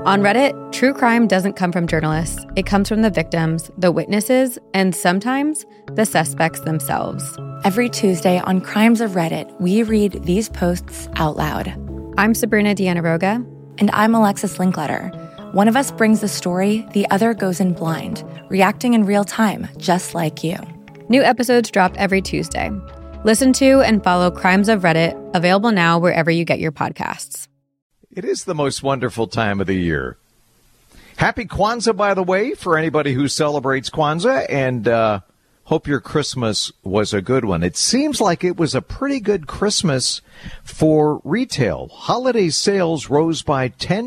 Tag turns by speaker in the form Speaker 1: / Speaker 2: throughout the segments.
Speaker 1: On Reddit, true crime doesn't come from journalists. It comes from the victims, the witnesses, and sometimes the suspects themselves.
Speaker 2: Every Tuesday on Crimes of Reddit, we read these posts out loud.
Speaker 1: I'm Sabrina Dianaroga.
Speaker 2: And I'm Alexis Linkletter. One of us brings the story, the other goes in blind, reacting in real time, just like you.
Speaker 1: New episodes drop every Tuesday. Listen to and follow Crimes of Reddit, available now wherever you get your podcasts.
Speaker 3: It is the most wonderful time of the year. Happy Kwanzaa, by the way, for anybody who celebrates Kwanzaa, and hope your Christmas was a good one. It seems like it was a pretty good Christmas for retail. Holiday sales rose by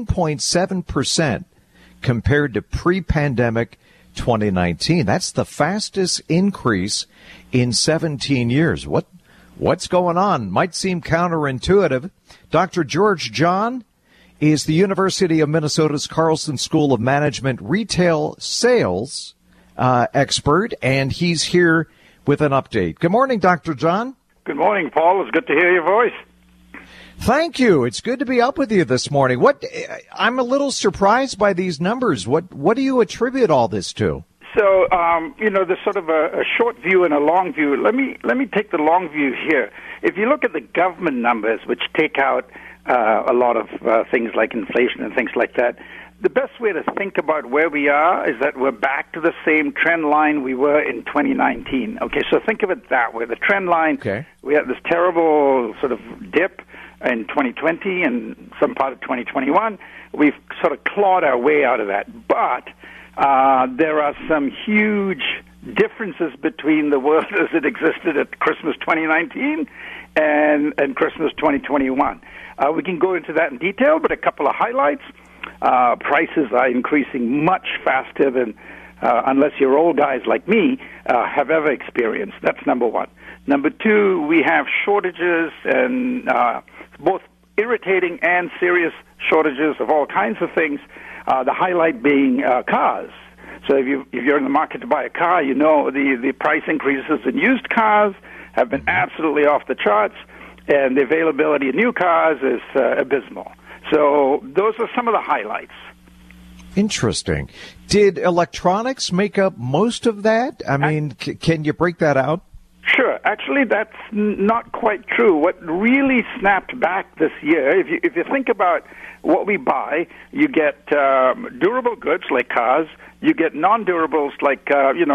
Speaker 3: 10.7% compared to pre-pandemic 2019. That's the fastest increase in 17 years. What's going on? Might seem counterintuitive. Dr. George John is the University of Minnesota's Carlson School of Management retail sales expert, and he's here with an update. Good morning, Dr. John.
Speaker 4: Good morning, Paul. It's good to hear your voice.
Speaker 3: Thank you. It's good to be up with you this morning. I'm a little surprised by these numbers. What do you attribute all this to?
Speaker 4: So, there's sort of a short view and a long view. Let me take the long view here. If you look at the government numbers, which take out a lot of things like inflation and things like that, the best way to think about where we are is that we're back to the same trend line we were in 2019. Okay, so think of it that way. The trend line, We had this terrible sort of dip in 2020 and some part of 2021. We've sort of clawed our way out of that. But there are some huge differences between the world as it existed at Christmas 2019 and Christmas 2021. We can go into that in detail, but a couple of highlights. Prices are increasing much faster than, unless you're old guys like me, have ever experienced. That's number one. Number two, we have shortages, and both irritating and serious shortages of all kinds of things, the highlight being cars. So if you're in the market to buy a car, you know the price increases in used cars have been absolutely off the charts, and the availability of new cars is abysmal. So those are some of the highlights.
Speaker 3: Interesting. Did electronics make up most of that? I mean, can you break that out?
Speaker 4: Sure. Actually, that's not quite true. What really snapped back this year, if you think about what we buy, you get durable goods like cars, you get non-durables like,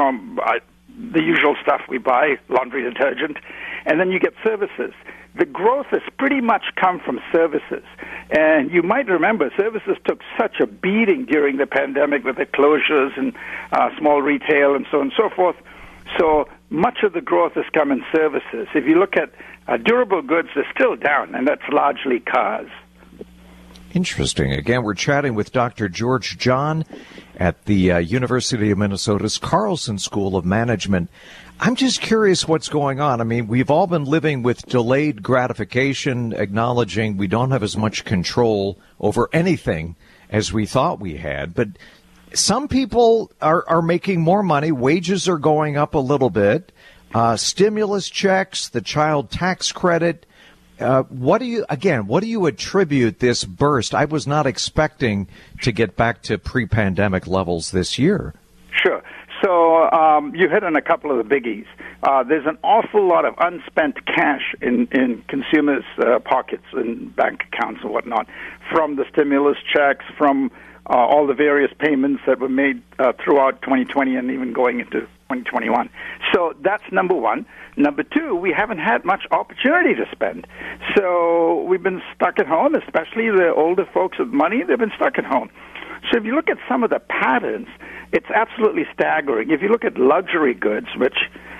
Speaker 4: the usual stuff we buy, laundry detergent, and then you get services. The growth has pretty much come from services. And you might remember services took such a beating during the pandemic with the closures and small retail and so on and so forth. So much of the growth has come in services. If you look at durable goods, they're still down, and that's largely cars.
Speaker 3: Interesting. Again, we're chatting with Dr. George John at the University of Minnesota's Carlson School of Management. I'm just curious what's going on. I mean, we've all been living with delayed gratification, acknowledging we don't have as much control over anything as we thought we had. But some people are making more money. Wages are going up a little bit. Stimulus checks, the child tax credit. What do you attribute this burst? I was not expecting to get back to pre-pandemic levels this year.
Speaker 4: Sure. So you hit on a couple of the biggies. There's an awful lot of unspent cash in consumers' pockets and bank accounts and whatnot from the stimulus checks, from all the various payments that were made throughout 2020 and even going into 2021. So that's number one. Number two, we haven't had much opportunity to spend. So we've been stuck at home, especially the older folks with money, they've been stuck at home. So if you look at some of the patterns, it's absolutely staggering. If you look at luxury goods, which,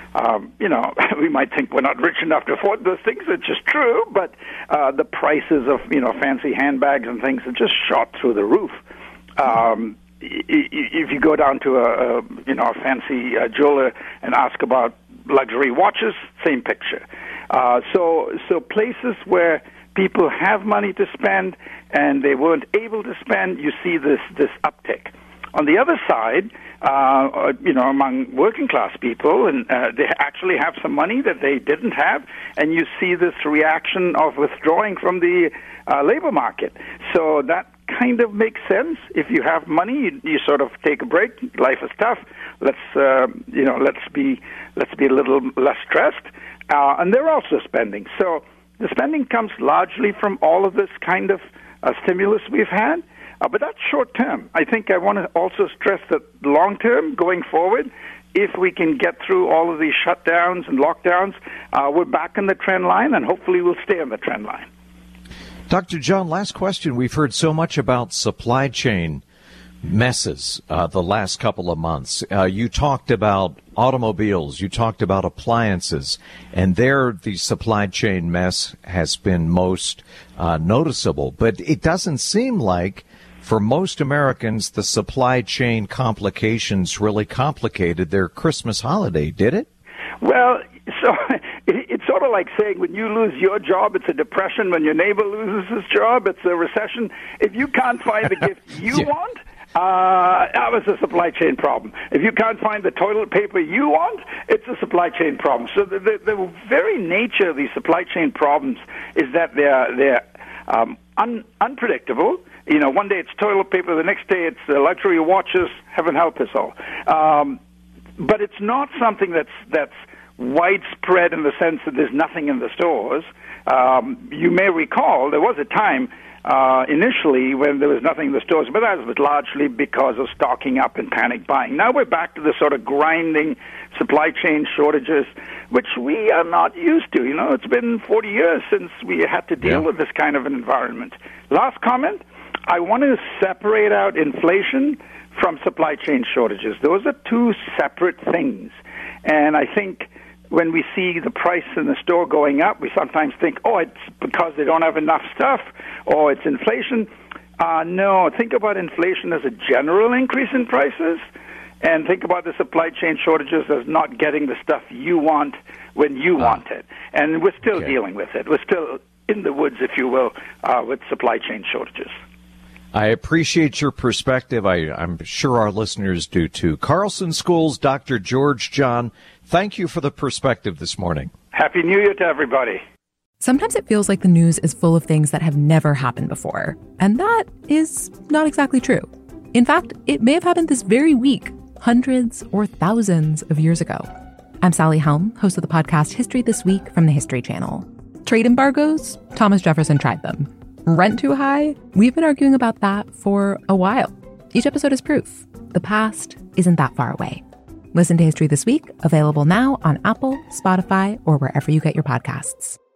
Speaker 4: we might think we're not rich enough to afford those things, which is true, but the prices of, fancy handbags and things have just shot through the roof. If you go down to a fancy jeweler and ask about luxury watches, same picture. So places where people have money to spend and they weren't able to spend, you see this uptick. On the other side, among working class people, and they actually have some money that they didn't have, and you see this reaction of withdrawing from the labor market. So that kind of makes sense. If you have money, you sort of take a break. Life is tough. Let's be a little less stressed. And they're also spending. So the spending comes largely from all of this kind of stimulus we've had. But that's short term. I think I want to also stress that long term, going forward, if we can get through all of these shutdowns and lockdowns, we're back in the trend line, and hopefully we'll stay on the trend line.
Speaker 3: Dr. John, last question. We've heard so much about supply chain messes the last couple of months. You talked about automobiles, you talked about appliances, and there the supply chain mess has been most noticeable. But it doesn't seem like for most Americans the supply chain complications really complicated their Christmas holiday, did it?
Speaker 4: Well, so it's sort of like saying when you lose your job, it's a depression. When your neighbor loses his job, it's a recession. If you can't find the gift you want, that was a supply chain problem. If you can't find the toilet paper you want, it's a supply chain problem. So the very nature of these supply chain problems is that they're unpredictable. You know, one day it's toilet paper, the next day it's luxury watches. Heaven help us all. But it's not something that's widespread in the sense that there's nothing in the stores. You may recall there was a time initially when there was nothing in the stores, but that was largely because of stocking up and panic buying. Now we're back to the sort of grinding supply chain shortages, which we are not used to. You know, it's been 40 years since we had to deal with this kind of an environment. Last comment, I want to separate out inflation from supply chain shortages. Those are two separate things. And I think when we see the price in the store going up, we sometimes think, oh, it's because they don't have enough stuff, or it's inflation. No, think about inflation as a general increase in prices, and think about the supply chain shortages as not getting the stuff you want when you want it. And we're still dealing with it. We're still in the woods, if you will, with supply chain shortages.
Speaker 3: I appreciate your perspective. I'm sure our listeners do too. Carlson Schools, Dr. George John, thank you for the perspective this morning.
Speaker 4: Happy New Year to everybody.
Speaker 2: Sometimes it feels like the news is full of things that have never happened before. And that is not exactly true. In fact, it may have happened this very week, hundreds or thousands of years ago. I'm Sally Helm, host of the podcast History This Week from the History Channel. Trade embargoes? Thomas Jefferson tried them. Rent too high? We've been arguing about that for a while. Each episode is proof. The past isn't that far away. Listen to History This Week, available now on Apple, Spotify, or wherever you get your podcasts.